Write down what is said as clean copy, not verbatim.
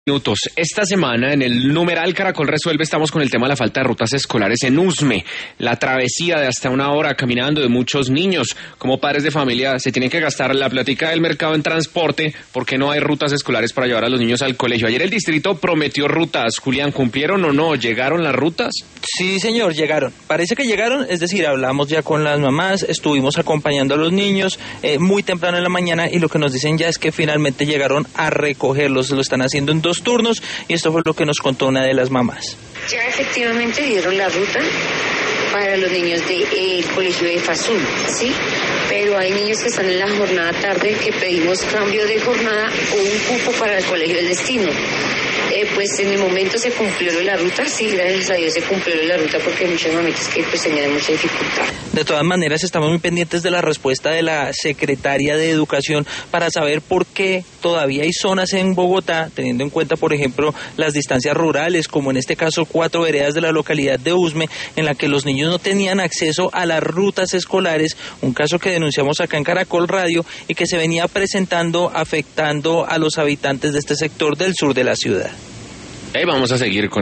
Minutos. Esta semana en el numeral Caracol Resuelve estamos con el tema de la falta de rutas escolares en Usme, la travesía de hasta una hora caminando de muchos niños. Como padres de familia se tienen que gastar la plática del mercado en transporte porque no hay rutas escolares para llevar a los niños al colegio. Ayer el distrito prometió rutas. Julián, ¿cumplieron o no? ¿Llegaron las rutas? Sí, señor, llegaron. Parece que llegaron, es decir, hablamos ya con las mamás, estuvimos acompañando a los niños muy temprano en la mañana y lo que nos dicen ya es que finalmente llegaron a recogerlos. Lo están haciendo en 2 turnos y esto fue lo que nos contó una de las mamás. Ya efectivamente dieron la ruta para los niños del colegio de Fasul, ¿sí? Pero hay niños que están en la jornada tarde que pedimos cambio de jornada o un cupo para el colegio del destino. Pues en el momento se cumplió la ruta, sí, gracias a Dios se cumplió la ruta porque hay muchas mamitas que pues tenían mucha dificultad. De todas maneras estamos muy pendientes de la respuesta de la secretaria de Educación para saber por qué todavía hay zonas en Bogotá, teniendo en cuenta por ejemplo las distancias rurales, como en este caso 4 veredas de la localidad de Usme, en la que los niños no tenían acceso a las rutas escolares, un caso que denunciamos acá en Caracol Radio y que se venía presentando afectando a los habitantes de este sector del sur de la ciudad. Vamos a seguir con